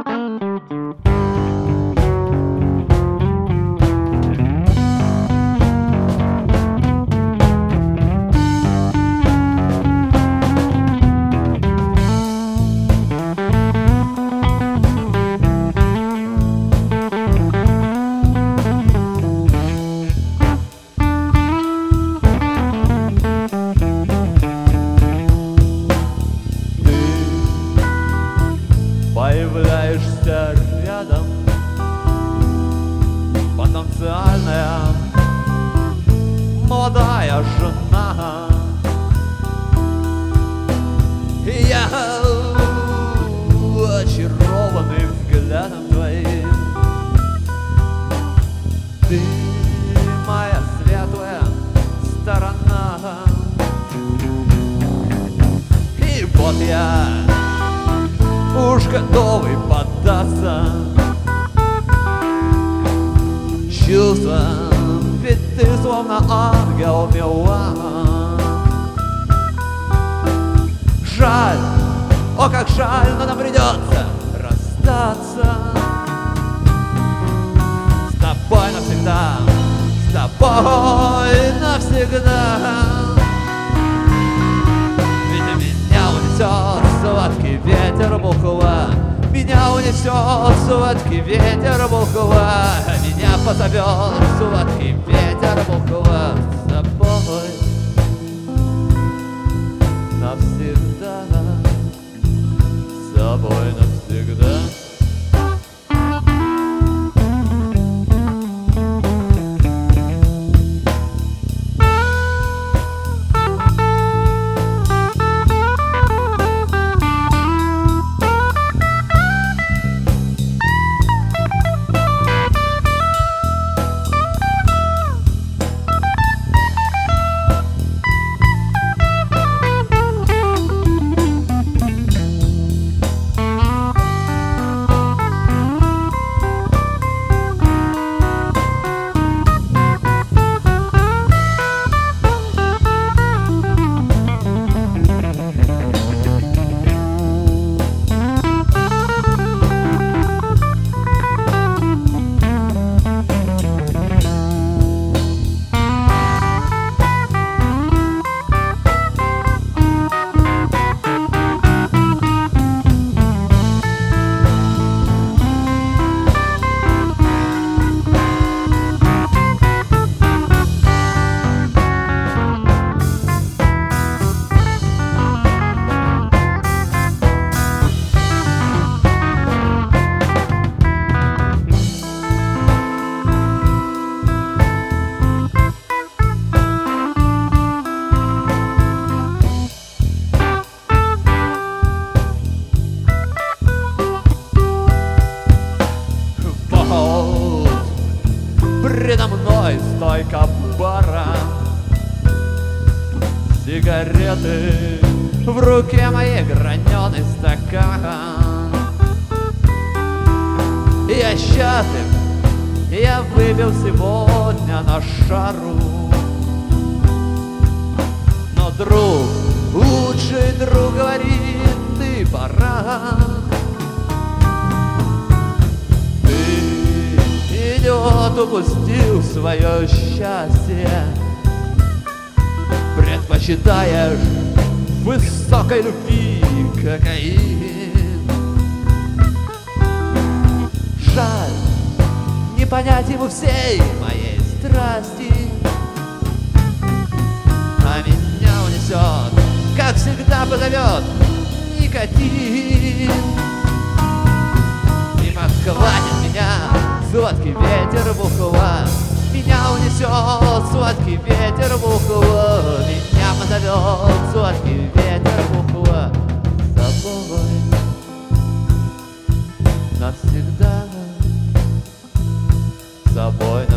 Появляешься рядом, потенциальная молодая жена. И я очарованный взглядом твоим. Ты моя светлая сторона. И вот я уж готовый поддаться чувствам, ведь ты словно ангел мила. Жаль, о как жаль, но нам придется расстаться. С тобой навсегда, с тобой навсегда. Ведь меня унесет сладкий ветер бухла, меня унесет сладкий ветер бухла, меня позовет сладкий ветер бухла с собой навсегда, с собой навсегда. Предо мной стойка бара, сигареты, в руке моей граненый стакан. Я счастлив, я выпил сегодня на шару. Но друг, лучший друг говорит, ты пора. Идет, упустил свое счастье, предпочитаешь высокой любви кокаин. Жаль, не понять ему всей моей страсти, а меня унесет, как всегда позовет никотин. И подхватит меня сладкий ветер бухла, меня унесет сладкий ветер бухла, меня позовет сладкий ветер бухла с собой навсегда, с собой.